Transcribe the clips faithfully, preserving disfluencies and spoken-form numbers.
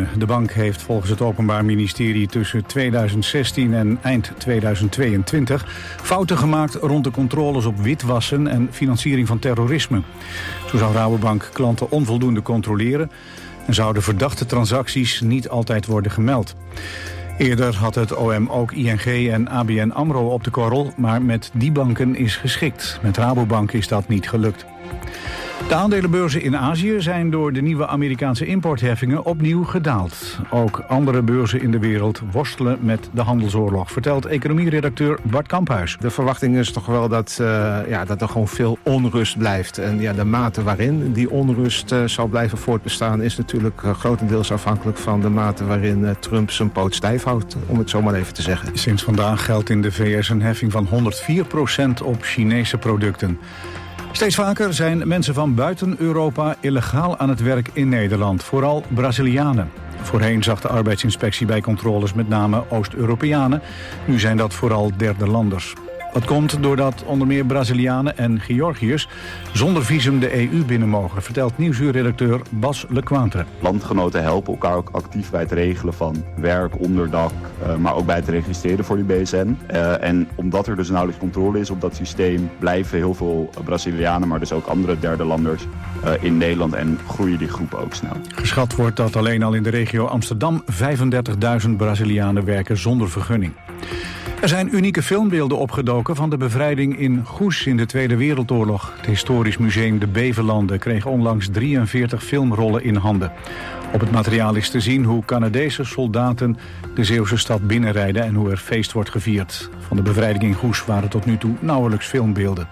terrorisme. De bank heeft volgens het Openbaar Ministerie tussen tweeduizend zestien en eind tweeduizend tweeëntwintig fouten gemaakt rond de controles op witwassen en financiering van terrorisme. Zo zou Rabobank klanten onvoldoende controleren en zouden verdachte transacties niet altijd worden gemeld. Eerder had het O M ook I N G en A B N AMRO op de korrel, maar met die banken is geschikt. Met Rabobank is dat niet gelukt. De aandelenbeurzen in Azië zijn door de nieuwe Amerikaanse importheffingen opnieuw gedaald. Ook andere beurzen in de wereld worstelen met de handelsoorlog, vertelt economieredacteur Bart Kamphuis. De verwachting is toch wel dat, uh, ja, dat er gewoon veel onrust blijft. En ja, de mate waarin die onrust uh, zal blijven voortbestaan is natuurlijk uh, grotendeels afhankelijk van de mate waarin uh, Trump zijn poot stijf houdt, om het zo maar even te zeggen. Sinds vandaag geldt in de V S een heffing van honderdvier procent op Chinese producten. Steeds vaker zijn mensen van buiten Europa illegaal aan het werk in Nederland, vooral Brazilianen. Voorheen zag de arbeidsinspectie bij controles met name Oost-Europeanen. Nu zijn dat vooral derde landers. Dat komt doordat onder meer Brazilianen en Georgiërs zonder visum de E U binnen mogen, vertelt nieuwsuurredacteur Bas Lecointre. Landgenoten helpen elkaar ook actief bij het regelen van werk, onderdak, uh, maar ook bij het registreren voor die B S N. Uh, en omdat er dus nauwelijks controle is op dat systeem, blijven heel veel Brazilianen, maar dus ook andere derde landers uh, in Nederland en groeien die groepen ook snel. Geschat wordt dat alleen al in de regio Amsterdam vijfendertigduizend Brazilianen werken zonder vergunning. Er zijn unieke filmbeelden opgedoken van de bevrijding in Goes in de Tweede Wereldoorlog. Het Historisch Museum de Bevelanden kreeg onlangs drieënveertig filmrollen in handen. Op het materiaal is te zien hoe Canadese soldaten de Zeeuwse stad binnenrijden en hoe er feest wordt gevierd. Van de bevrijding in Goes waren tot nu toe nauwelijks filmbeelden.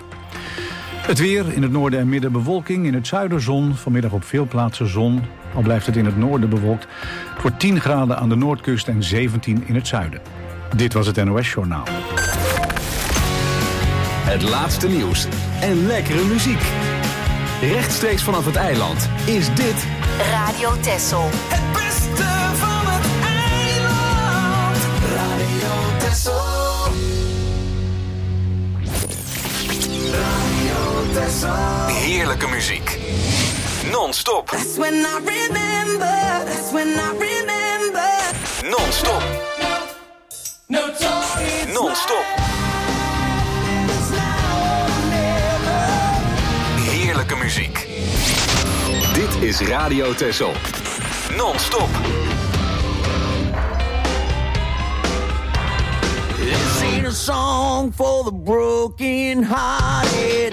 Het weer, in het noorden en midden bewolking, in het zuiden zon. Vanmiddag op veel plaatsen zon, al blijft het in het noorden bewolkt. Het wordt tien graden aan de noordkust en zeventien in het zuiden. Dit was het N O S-journaal. Het laatste nieuws en lekkere muziek. Rechtstreeks vanaf het eiland is dit Radio Texel. Het beste van het eiland. Radio Texel. Radio Texel. heerlijke muziek. Non-stop. That's when I remember. That's when I remember. Non-stop. No talking. Non-stop. Heerlijke muziek. Dit is Radio Texel. Non-stop. This ain't a song for the broken hearted.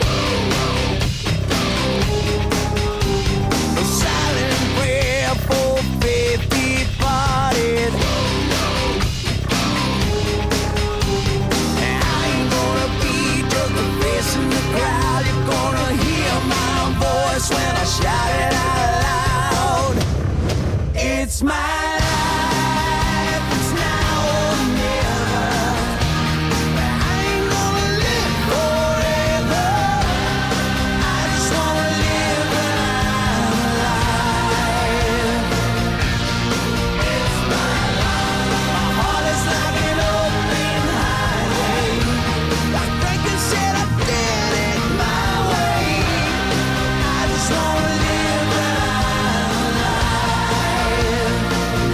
A silent prayer for faith departed. I ain't gonna be just a face in the crowd. You're gonna hear my voice when I shout it out loud. It's my life, it's now or never. I ain't gonna live forever. I just wanna live when I'm alive. It's my life. My heart is like an open highway. Like Franklin said, I did it my way. I just wanna live when I'm alive.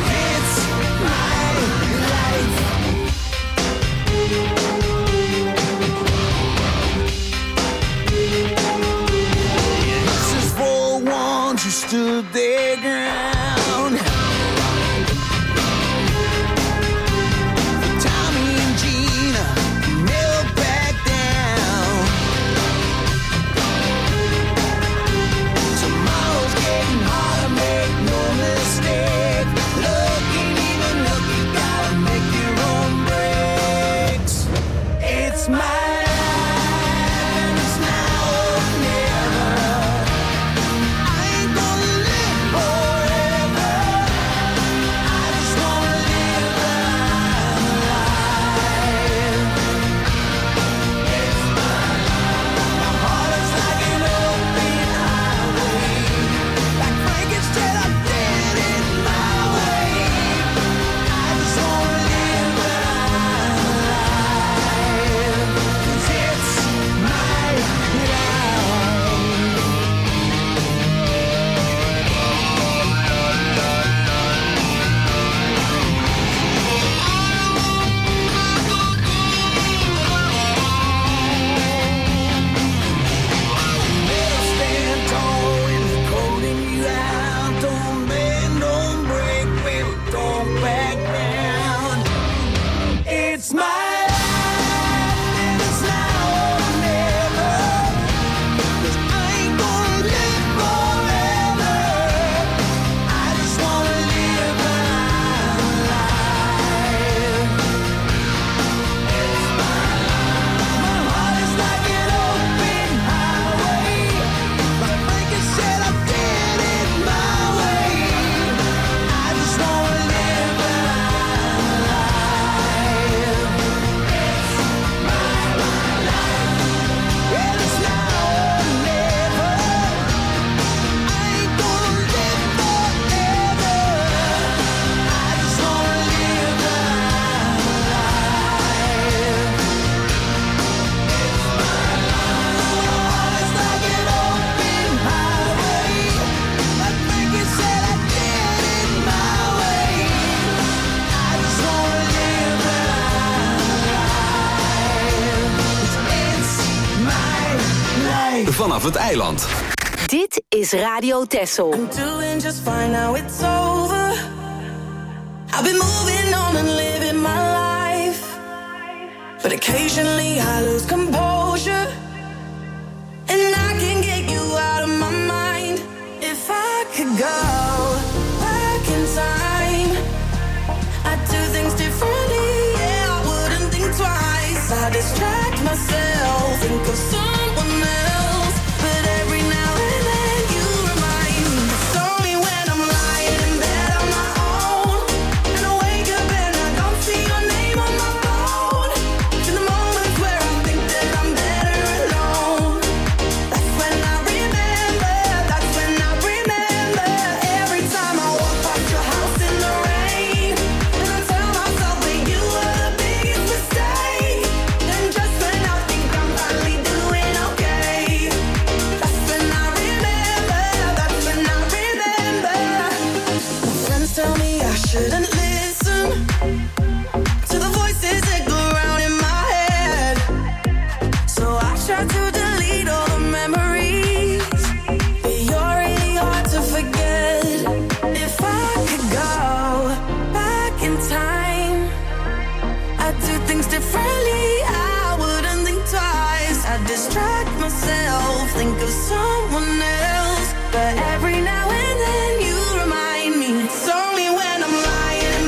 vanaf het eiland. Dit is Radio Texel. I'm doing just fine now it's over. I've been moving on and living my life. But occasionally I lose composure. And I can get you out of my mind. If I could go back in time, I'd do things differently. Yeah, I wouldn't think twice. I distract myself, think of someone else. But every now and then you remind me. It's only when I'm lying in bed on my own, and I wake up and I don't see your name on my phone. In the moments where I think that I'm better alone, that's when I remember, that's when I remember. Every time I walk past your house in the rain, and I tell myself that you were the biggest mistake. And just when I think I'm finally doing okay, that's when I remember, that's when I remember. My friends tell me I shouldn't listen to the voices that go round in my head. So I try to delete all the memories, but you're really hard to forget. If I could go back in time, I'd do things differently. I wouldn't think twice. I'd distract myself, think of someone else. But every now and then you remind me. It's only when I'm lying in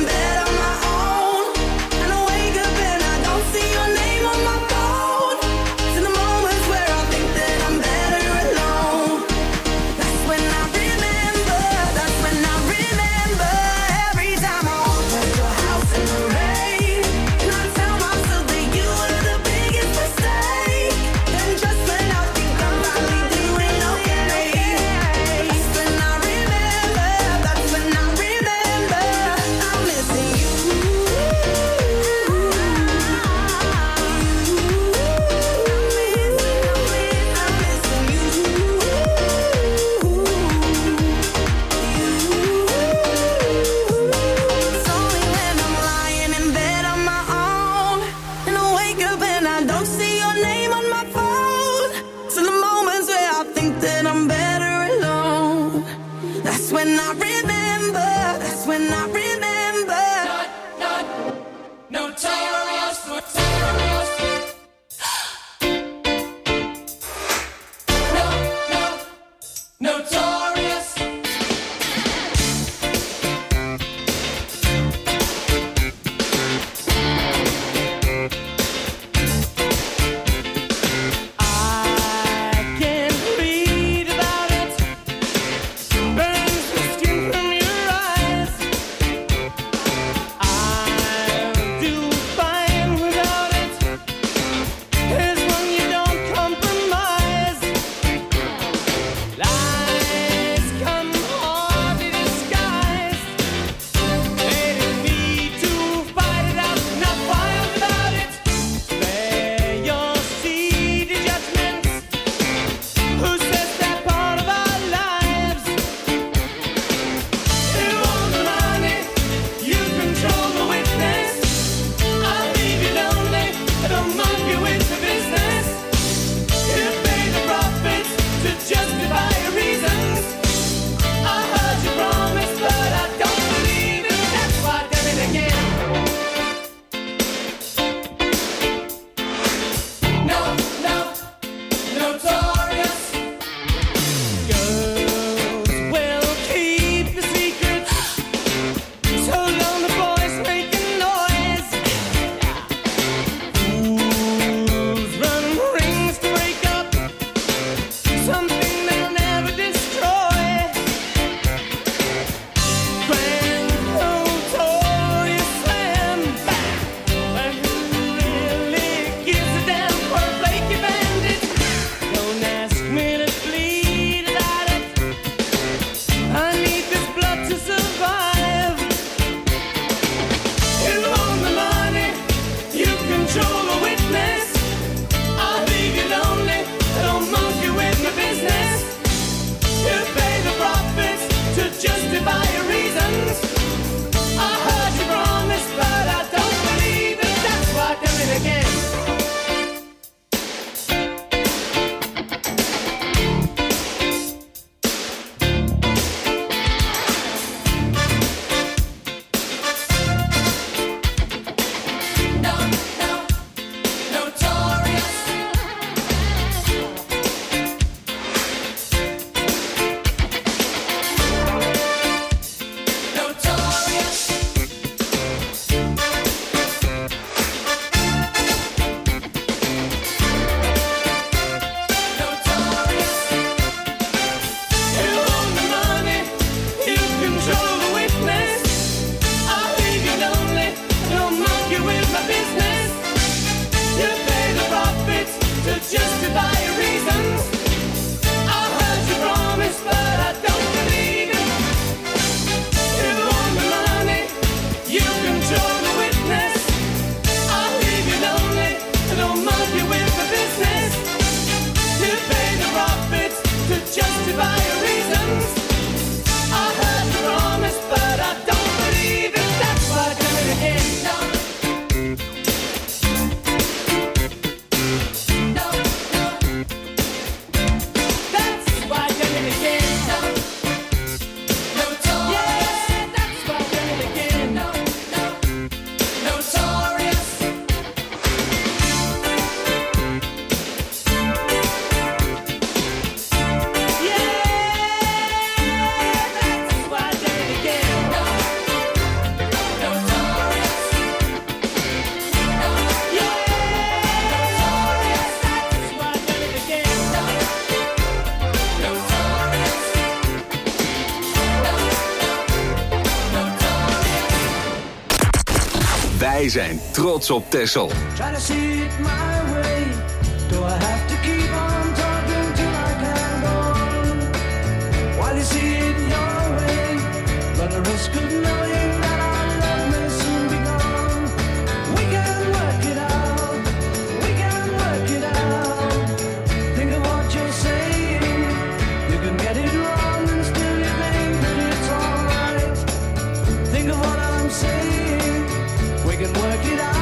Wij zijn trots op Texel. Try to see it my way. Do I have to keep on talking till I can go on? While you see it your way, but the risk of knowing that our love may soon be gone. We can work it out. We can work it out. Think of what you're saying. You can get it wrong and still you think that it's alright. Think of what I'm saying. We can work it out.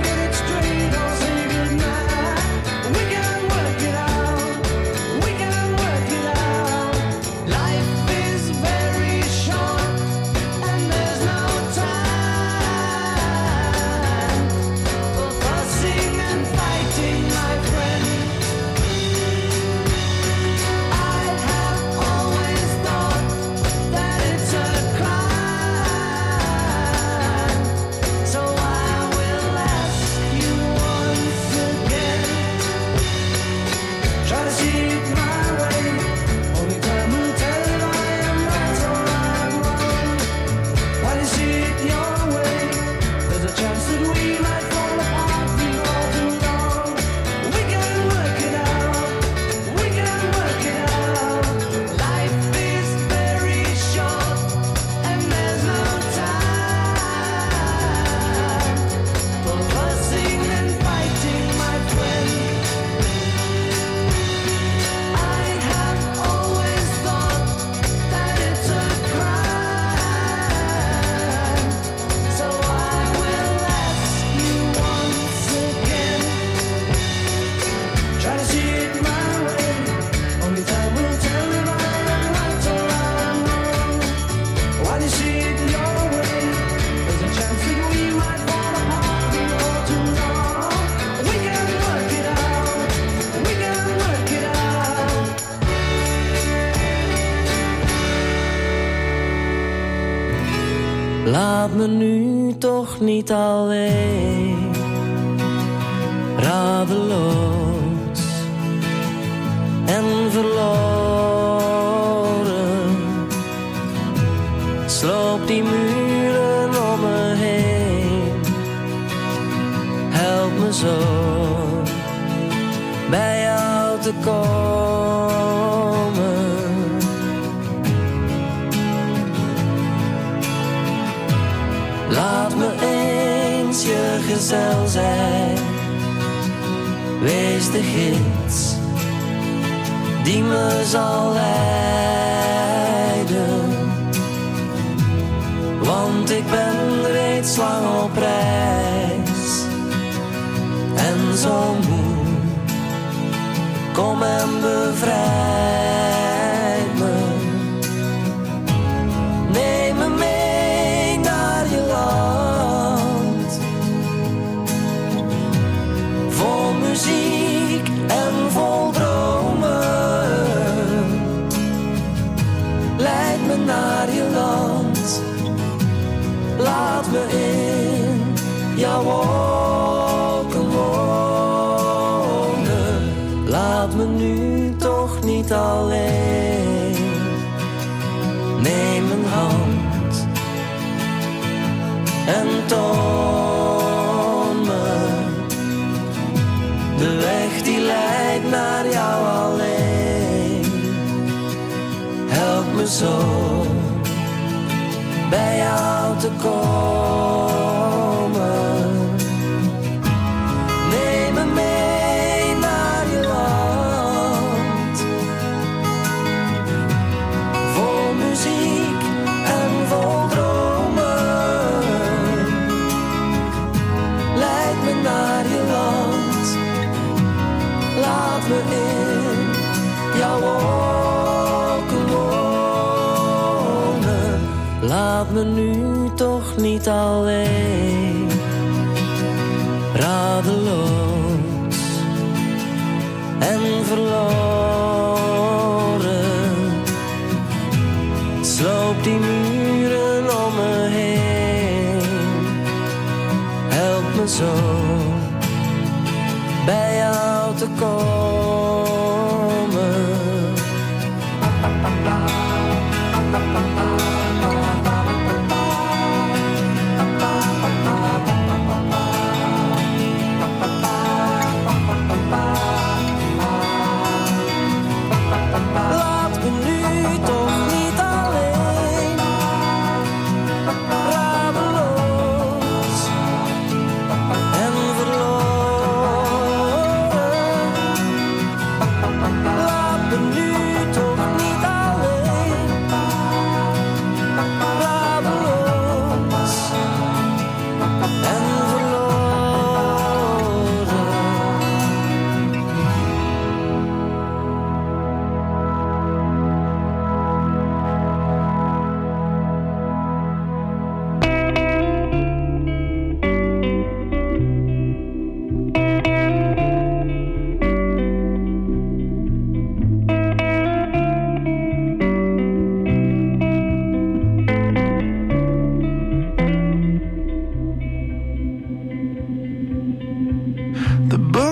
Laat me nu toch niet alleen, radeloos en verloren. Sloop die muren om me heen, help me zo bij jou te komen. Laat me eens je gezel zijn, wees de gids die me zal leiden. Want ik ben reeds lang op reis en zo moe, kom en bevrijd me. Neem me mee naar je land, vol muziek en vol dromen. Leid me naar je land, laat me in jouw wolken wonen. Laat me nu toch niet alleen, neem mijn hand en toon me de weg die leidt naar jou alleen. Help me zo bij jou te komen. Neem me mee naar je land, vol muziek en vol dromen. Leid me naar je land, laat me in jouw wolken wonen. Laat me nu toch niet alleen, radeloos en verloren. Sloop die muren om me heen, help me zo bij jou te komen.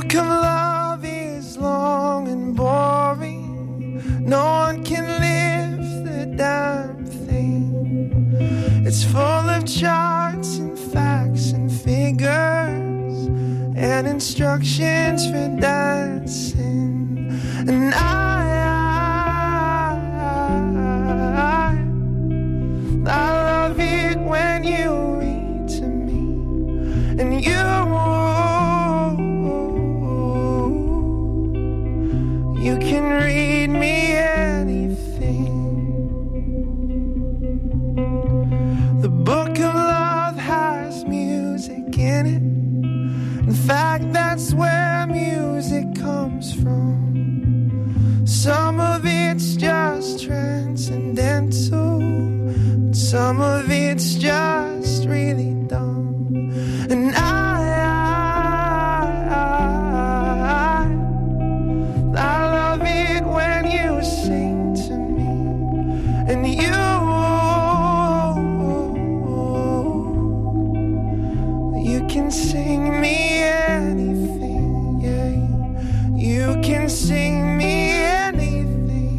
book of love is long and boring. No one can lift the damn thing. It's full of charts and facts and figures and instructions for dancing. And I, I, I love it when you read to me. And you, you can read me anything. The book of love has music in it. In fact, that's where music comes from. Some of it's just transcendental, some of it's just really dumb. And I, I, I, I love it when you sing to me. And you, you can sing me anything, yeah. You can sing me anything.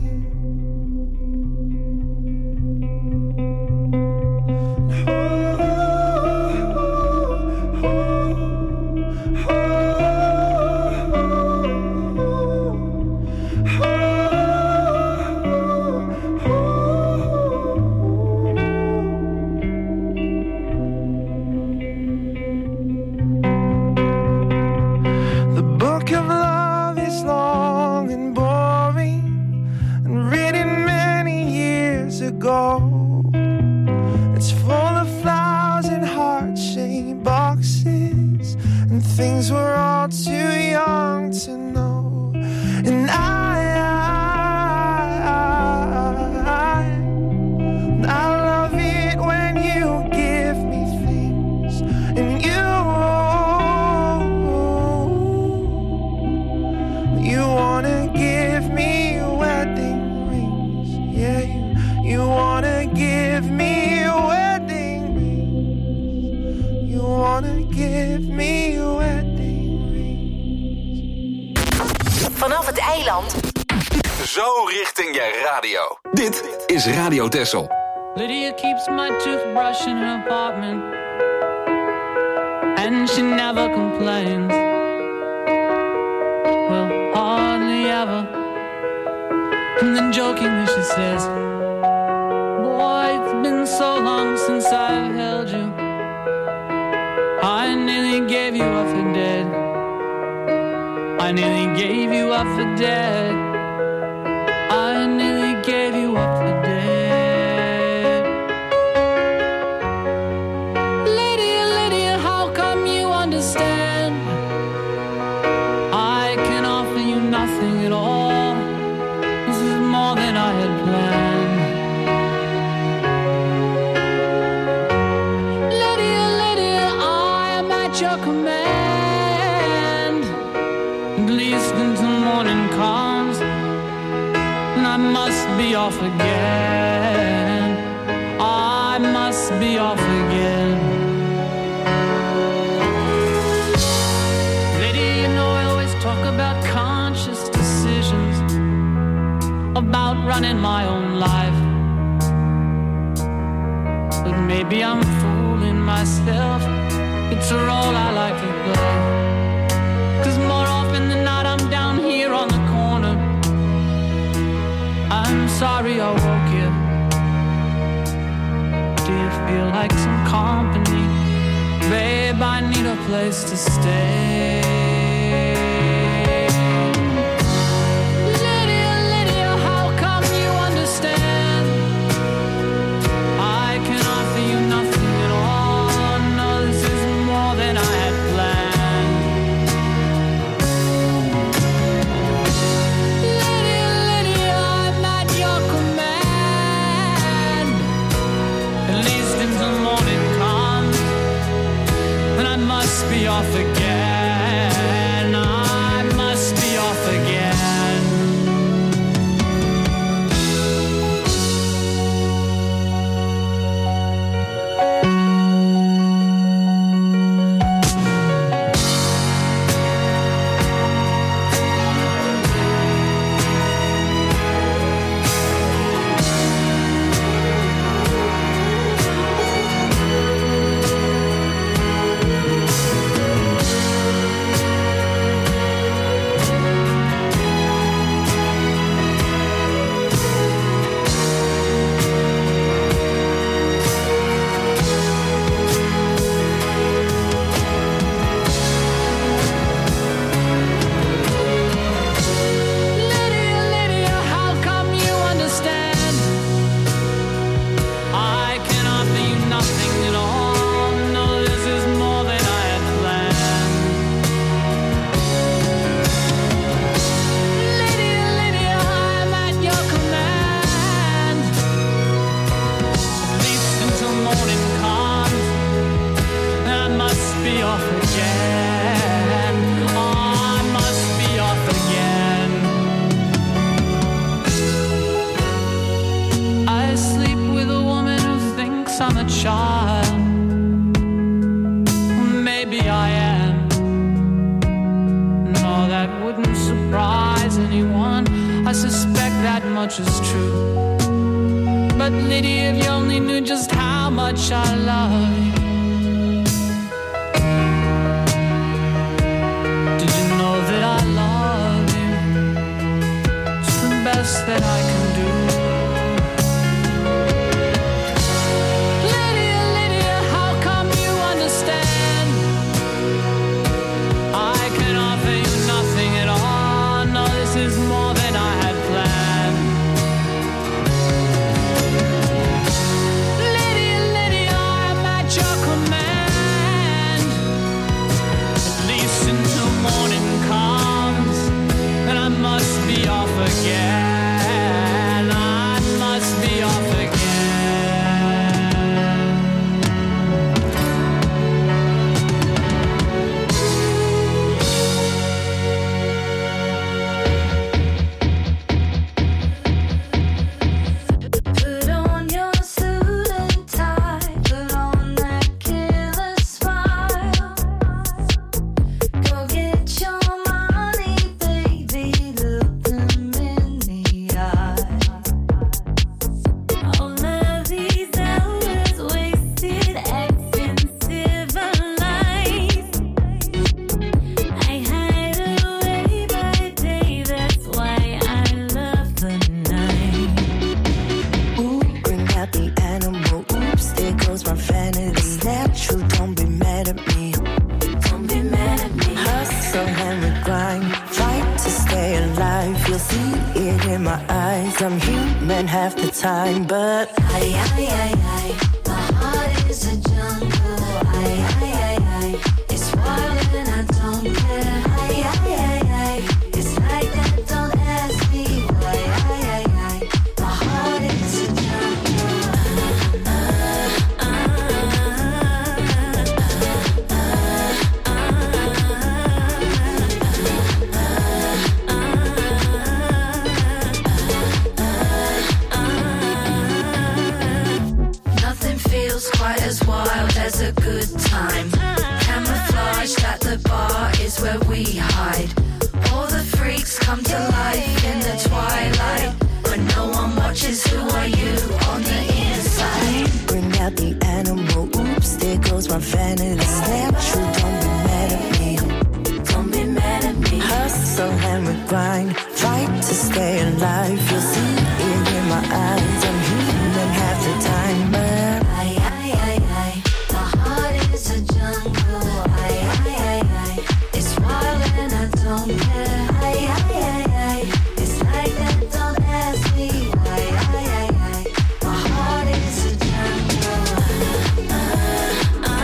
The book of love is long and boring and written many years ago. It's full of flowers and heart-shaped boxes and things we're all too young to know. And I, I, I, I love it when you give me things. And you, you wanna give me wedding rings. Yeah, you, you wanna give me wedding rings. You wanna give me wedding rings. Vanaf het eiland. Zo richting je radio. Dit is Radio Texel. Lydia keeps my toothbrush in her apartment, and she never complains. Well, hardly ever. And then jokingly she says, boy, it's been so long since I've held you. I nearly gave you up for dead. I nearly gave you up for dead. I nearly gave you up for dead. Lydia, Lydia, how come you understand? I can offer you nothing at all. This is more than I had planned. Lydia, Lydia, I am at your command. At least until morning comes, and I must be off again. I must be off again. Lady, you know I always talk about conscious decisions, about running my own life. But maybe I'm fooling myself. It's a role I like to play. 'Cause more often than not I'm down here on the corner. I'm sorry I woke you. Do you feel like some company? Babe, I need a place to stay. Lydia, Lydia, how come you understand? I can offer you nothing at all. No, this is more than I had planned. Lydia, Lydia, I'm at your command. At least until morning comes, and I must be off again. I must be off again. It's natural, don't be mad at me. Don't be mad at me. Hustle and we grind, fight to stay alive. You'll see it in my eyes. I'm human half the time, but I, I, I, I. My heart is a jungle. I, I, I, I. It's wild and I don't care. I, I, I, I. It's like that, don't ask me why. I, I, I. My heart is a jungle. Uh, uh, Nothing feels quite as wild as a good time. Camouflage at the bar is where we hide. All the freaks come to life in the twilight. When no one watches, who are you on the inside? Bring out the animal, oops, there goes my vanity. It's natural, don't be mad at me. Don't be mad at me. Hustle and we grind, fight to stay alive. You'll see it in my eyes. I'm human half the time, but I, I, I, I. My heart is a jungle. I, I, I, I. It's wild and I don't care. I, I, I, I. It's like that, don't ask me why. I, I, I. My heart is a jungle. Uh, uh, uh,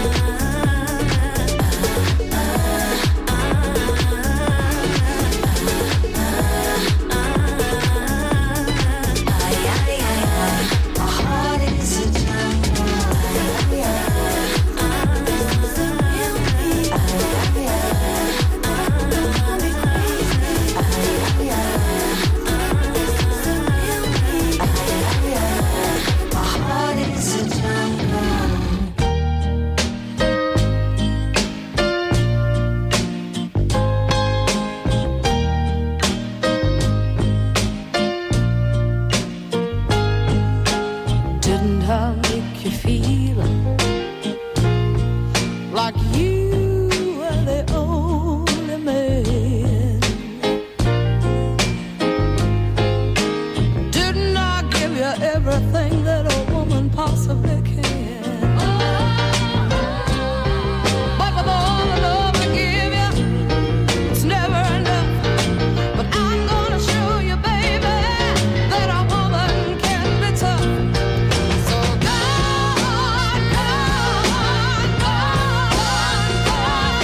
Didn't I make you feel like you were the only man? Didn't I give you everything that a woman possibly can? But with all the love I give you, it's never enough. But I'm gonna show you, baby, that a woman can be tough. So go on, go on, go on, go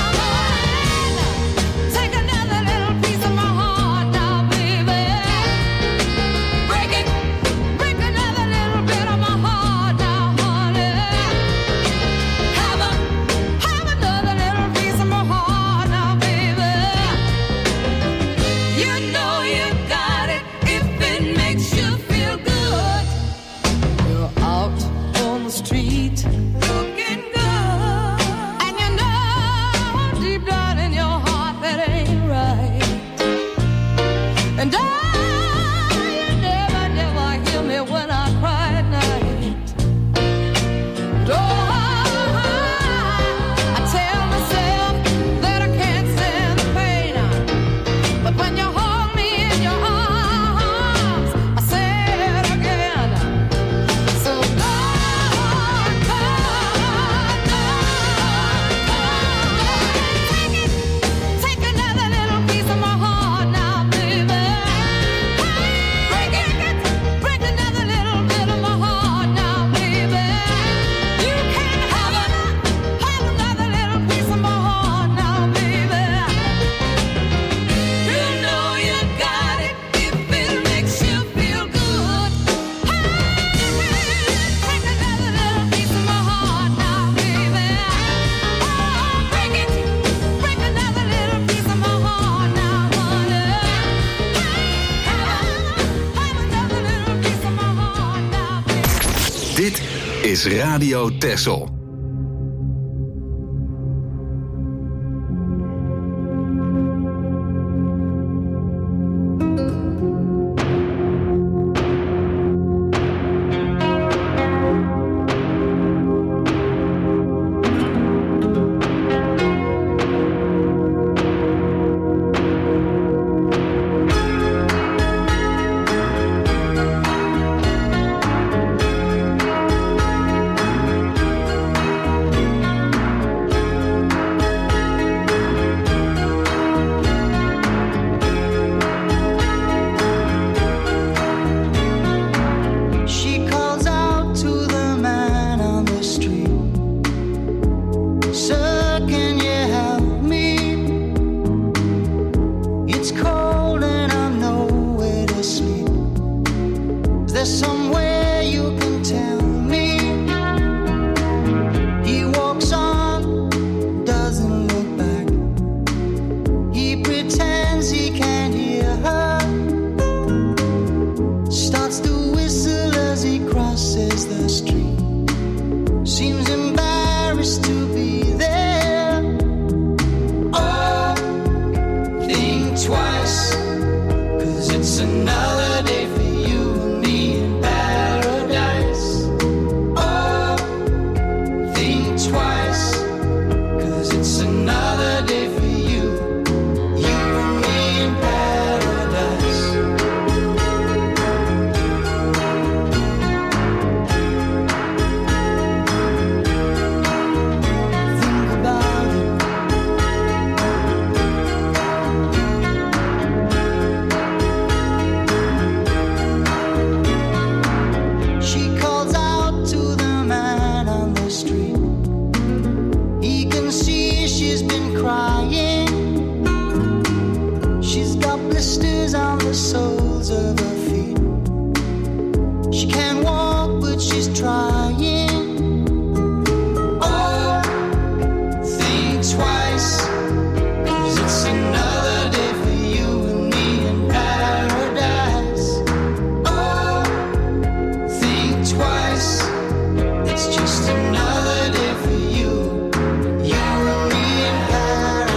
on. Take another little piece of my heart now, baby. Break it, break another little bit of my heart now, honey. Have a, have another little piece of my heart now, baby. You know you got it if it makes you feel good. You're out on the street looking good, and you know deep down in your heart that ain't right. And I, you never, never hear me when I cry at night. Oh, I tell myself that I can't stand the pain, but when you hold me in your arms, I say it again. So go on, go on, go on, go on. Take it, take another little piece of my heart now, baby. Break it, break another little bit of my heart now, baby. You can have a, have another little piece of my heart now, baby. You know you got it if it makes you feel good. Take another little piece of my heart now, baby. Break it, break another little piece of my heart now, honey. Have another little piece of my heart now, baby. Dit is Radio Texel. be there. Oh, think twice, 'cause it's another day for you and me in paradise. Oh, think twice, 'cause it's another day for you, you and me in paradise. Think about it. She calls out to the man on the street. He can see she's been crying. She's got blisters on the soles of her feet. She can't walk, but she's trying. Oh, think twice, 'cause it's another day for you and me in paradise. Oh, think twice, it's just another day for you, you and me in paradise.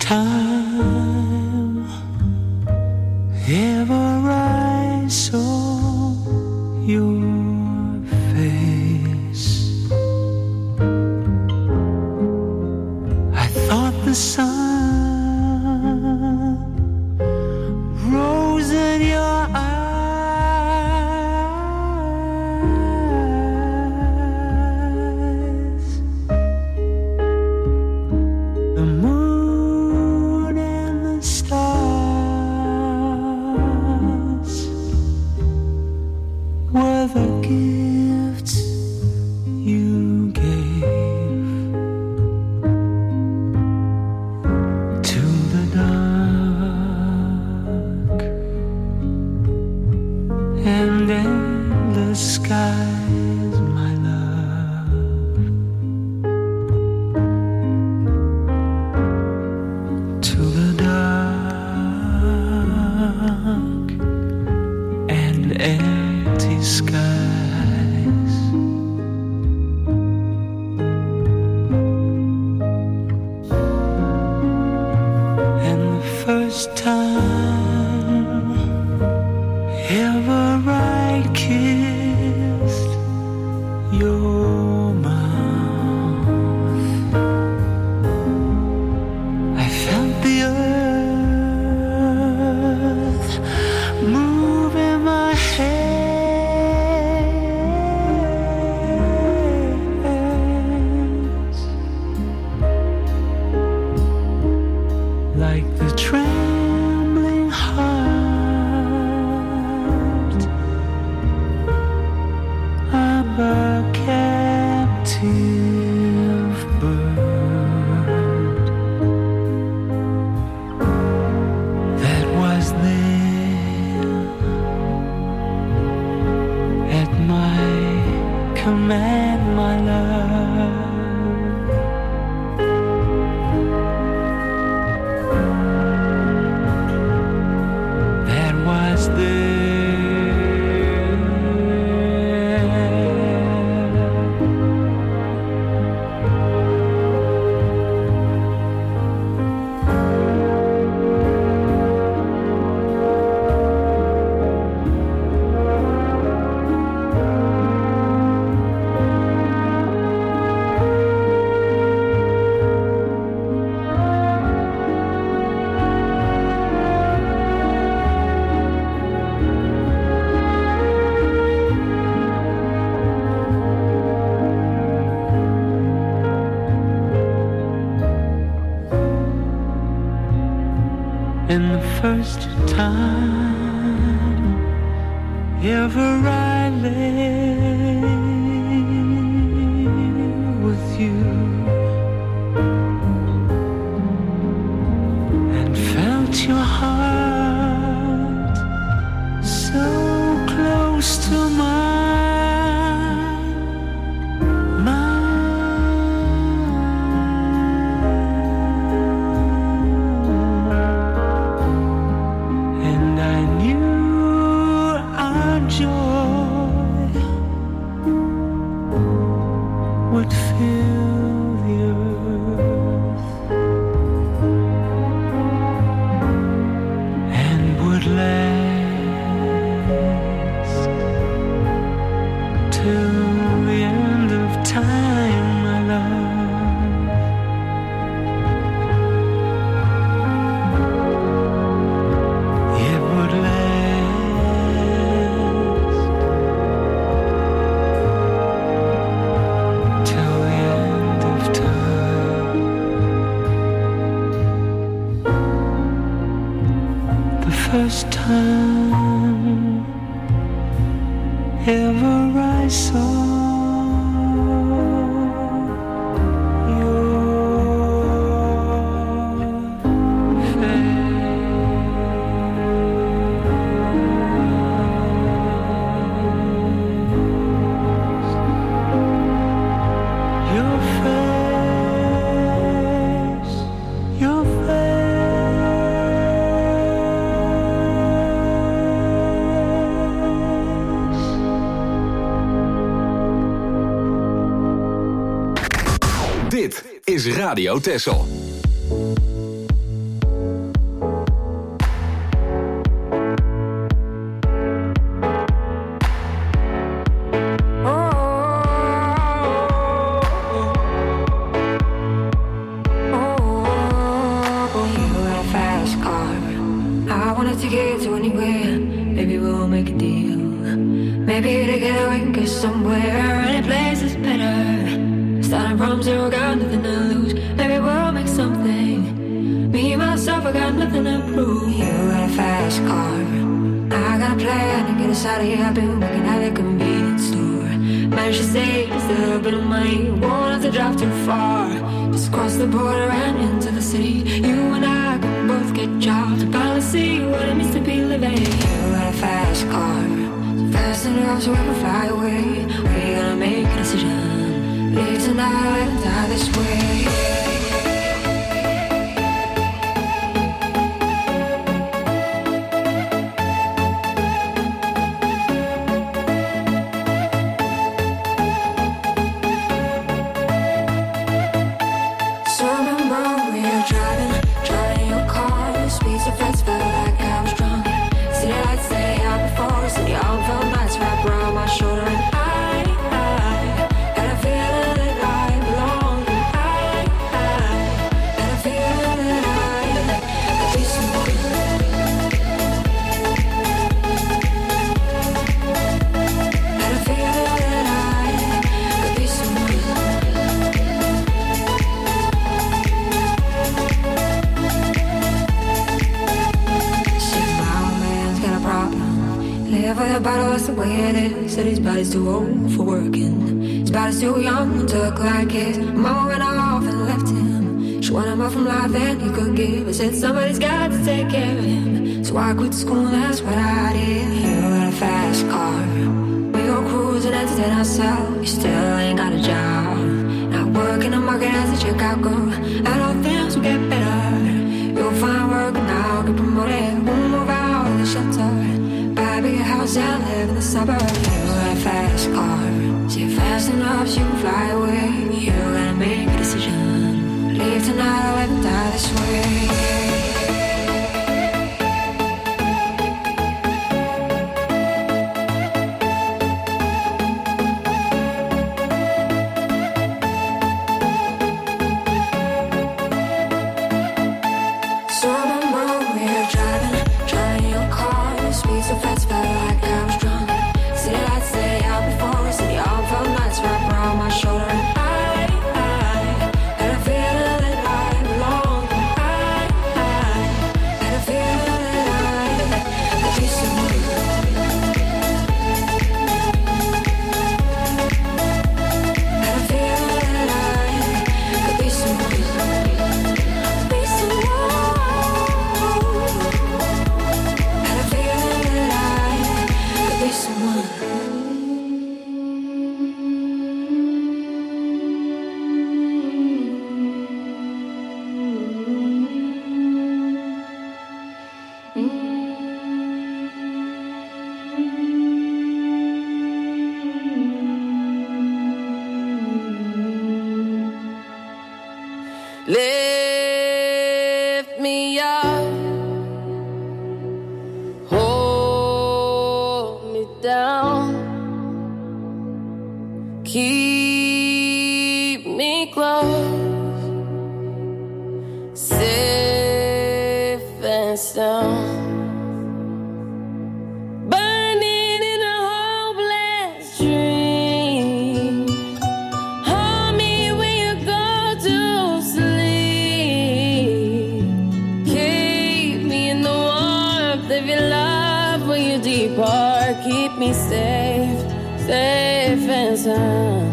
time ever I saw your face, I thought the sun rose in your eyes. First time ever I lay with you and felt your heart so close to mine. First time ever I saw Dit is Radio Texel. wanted to get to anywhere. Maybe we'll make a deal. Maybe together we can get somewhere. Any place is better. Starting from zero, got nothing to lose. Maybe we'll make something. Me, myself, I got nothing to prove. You got a fast car. I got a plan to get us out of here. I've been working at a convenience store. Managed to save just a little bit of money. Won't have to drive too far. Just cross the border and into the city. You and I can both get jobs and finally see what it means to be living. You got a fast car, so fast enough so we can fly away. We're gonna make a decision. Leave tonight and die this way. The way it is, that his body's too old for working. His body's too young to look like his. Mama went off and left him. She wanted more from life than he could give. I said somebody's got to take care of him. So I quit school, that's what I did. You got a fast car. We go cruising, entertain ourselves. You still ain't got a job. Not working the market as a checkout girl. And all things will get better. You'll find work and I'll get promoted. We'll move out of the shelter. Buy a big house and live in the suburbs. You got a fast car. So you're fast enough so you can fly away. You gotta make a decision. Leave tonight or let me die this way. Lift me up, hold me down, keep me close, safe and sound. Keep me safe, safe and sound.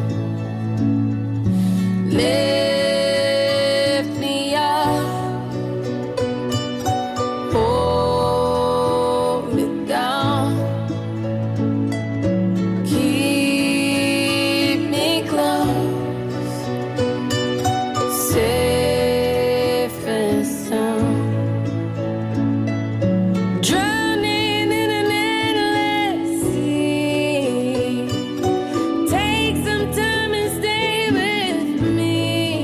Lift me up, hold me down, keep me close, safe and sound. Take some time and stay with me.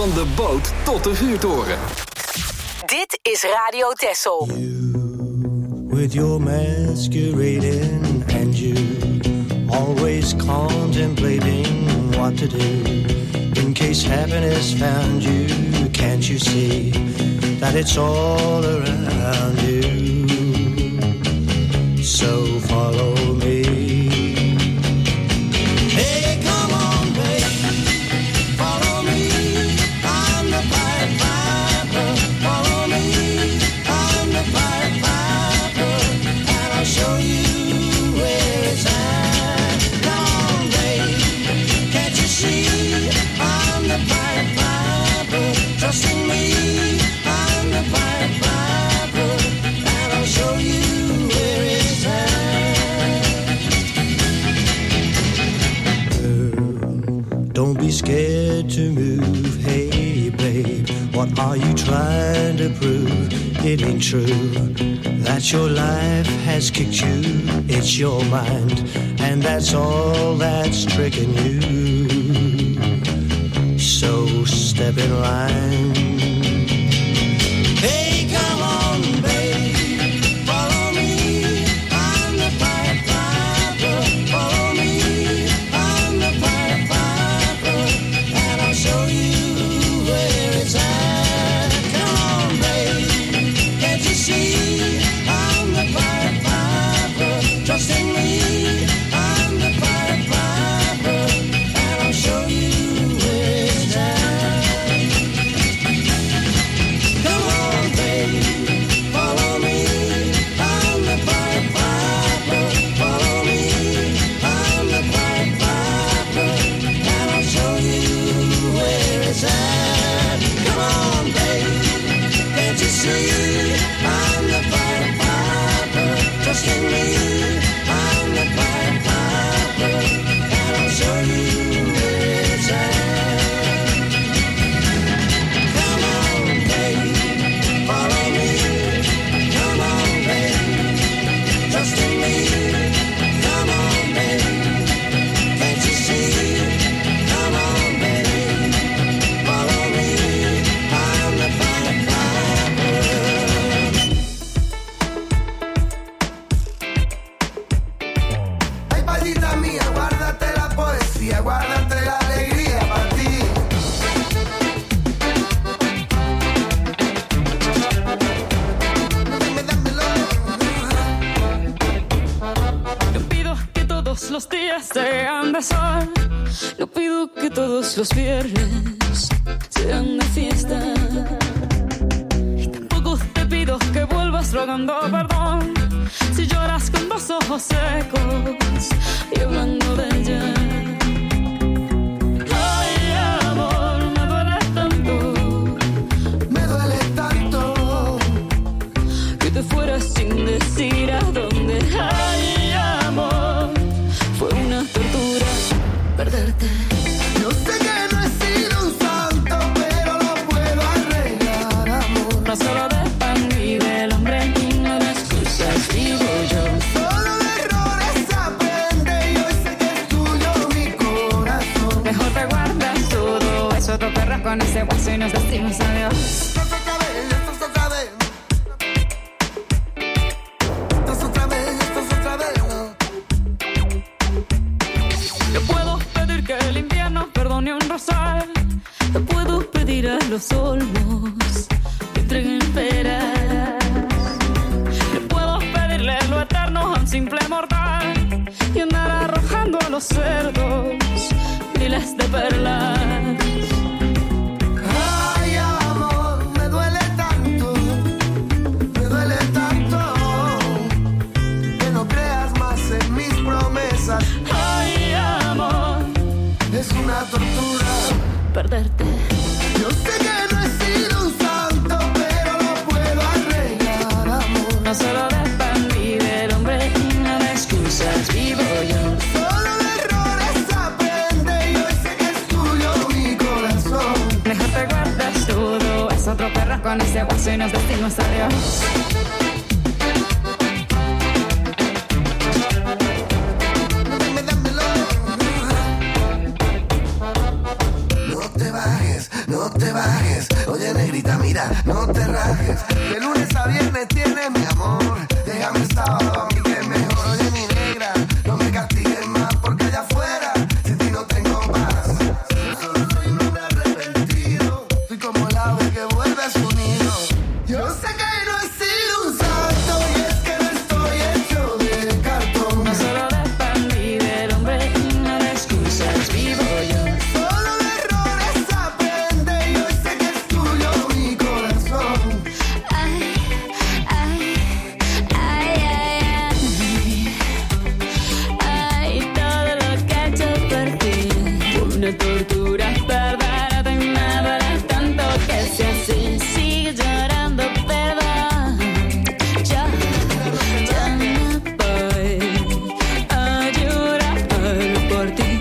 Van de boot tot de vuurtoren. Dit is Radio Texel. With your masquerading and you always contemplating what to do in case happiness found you. Can't you see that it's all around you? So follow me. Hey, come on, babe, follow me. I'm the Pied Piper. Follow me. I'm the Pied Piper, and I'll show you where it's at. Come on, babe, can't you see? I'm the Pied Piper. Trust in me. I'm the Pied Piper, and I'll show you where it's at. Girl, don't be scared to move. Hey, babe, what are you trying to prove? It ain't true that your life has kicked you. It's your mind, and that's all that's tricking you. So step in line. Hey, come on, babe, follow me. I'm the Pied Piper. Follow me. I'm the Pied Piper, and I'll show you where it's at. Come on, babe, can't you see? I'm the Pied Piper. Trust in me. I'm the Pied Piper, and I'll show you where it's at. Come on, babe, follow me. I'm the Pied Piper. Follow me. I'm the Pied Piper, and I'll show you where it's at. Come on, babe, can't you see? I'm the Pied Piper. Trust in me. I'm the Pied Piper, and I'll show you where it's at. Come on, babe, follow me. Come on, babe, trust in me. Come on, babe, can't you see? Come on, babe, follow me. I'm the Pied Piper. Ay, palita mía, guárdate la poesía, guárdate la alegría para ti. Dame, dámelo. No pido que todos los días sean de sol. No pido que todos los viernes sean de fiesta. Y tampoco te pido que vuelvas rogando perdón si lloras con los ojos secos y hablando de ella. Ay, amor, me duele tanto, Me duele tanto. que te fueras sin decir a dónde. Ay, amor, fue una tortura perderte. Yo sé que no he sido un santo, pero lo puedo arreglar, amor. No solo de pan vive el hombre y no de excusas vivo yo. Solo de errores aprende y hoy sé que es tuyo mi corazón. Mejor te guardas todo eso, te perras con ese hueso y nos decimos adiós. Esto es otra vez, esto es otra vez. Esto es otra vez, esto es otra vez. Yo puedo pedir que el invierno perdone un rosal. Te puedo pedir a los olmos que entreguen peras. Yo puedo pedirle lo eterno a un simple mortal y andar arrojando a los cerdos miles de perlas. Ay, amor, me duele tanto, me duele tanto, que no creas más en mis promesas. Ay, amor, Es una tortura perderte. Yo sé que no he sido un santo, pero lo puedo arreglar, amor. No solo de pan vive el hombre y no de excusas vivo yo. Solo de errores aprende y hoy sé que es tuyo mi corazón. Mejor te guardas todo, es otro perro con ese hueso y nos decimos adiós. Dame, dámelo. No te bajes, no te bajes. una tortura perderte y me duele tanto que sea así. Sigue llorando, perdón. Ya, ya me voy a llorar por ti.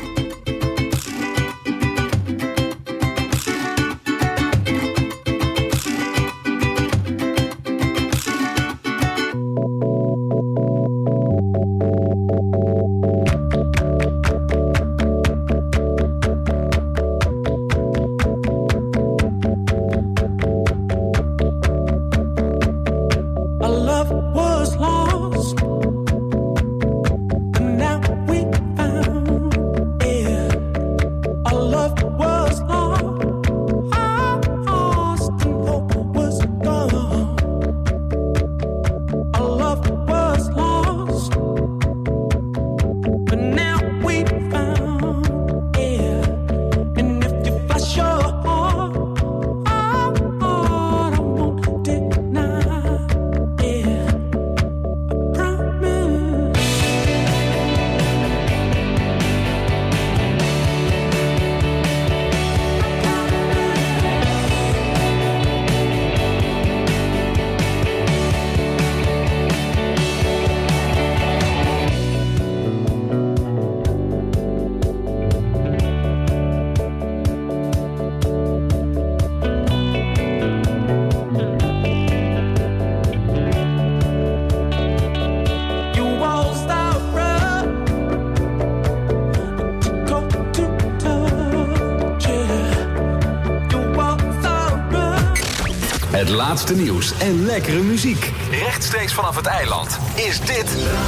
Het laatste nieuws en lekkere muziek. Rechtstreeks vanaf het eiland is dit...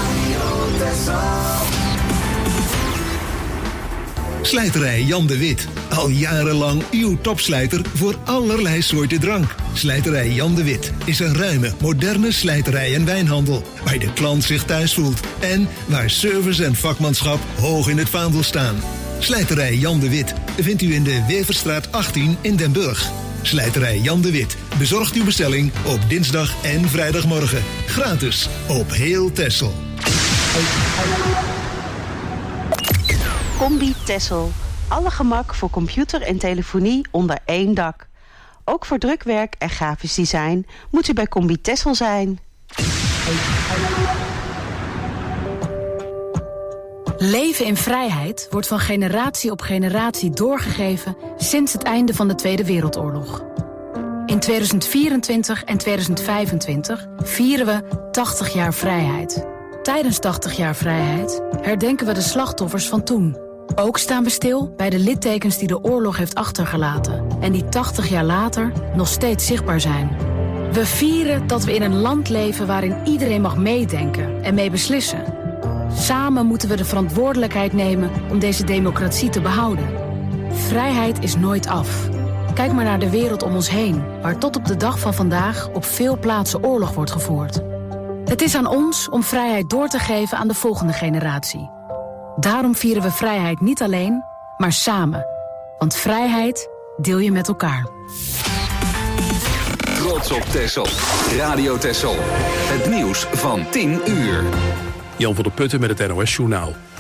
Slijterij Jan de Wit. Al jarenlang uw topslijter voor allerlei soorten drank. Slijterij Jan de Wit is een ruime, moderne slijterij en wijnhandel... waar de klant zich thuis voelt en waar service en vakmanschap hoog in het vaandel staan. Slijterij Jan de Wit vindt u in de Weverstraat achttien in Den Burg. Slijterij Jan de Wit bezorgt uw bestelling op dinsdag en vrijdagmorgen. Gratis op heel Texel. Combi Texel. Alle gemak voor computer en telefonie onder één dak. Ook voor drukwerk en grafisch design moet u bij Combi Texel zijn. Leven in vrijheid wordt van generatie op generatie doorgegeven sinds het einde van de Tweede Wereldoorlog. In tweeduizend vierentwintig en tweeduizend vijfentwintig vieren we tachtig jaar vrijheid. Tijdens tachtig jaar vrijheid herdenken we de slachtoffers van toen. Ook staan we stil bij de littekens die de oorlog heeft achtergelaten en die tachtig jaar later nog steeds zichtbaar zijn. We vieren dat we in een land leven waarin iedereen mag meedenken en mee beslissen. Samen moeten we de verantwoordelijkheid nemen om deze democratie te behouden. Vrijheid is nooit af. Kijk maar naar de wereld om ons heen, waar tot op de dag van vandaag op veel plaatsen oorlog wordt gevoerd. Het is aan ons om vrijheid door te geven aan de volgende generatie. Daarom vieren we vrijheid niet alleen, maar samen. Want vrijheid deel je met elkaar. Trots op Texel. Radio Texel. Het nieuws van tien uur. Jan van der Putten met het N O S Journaal.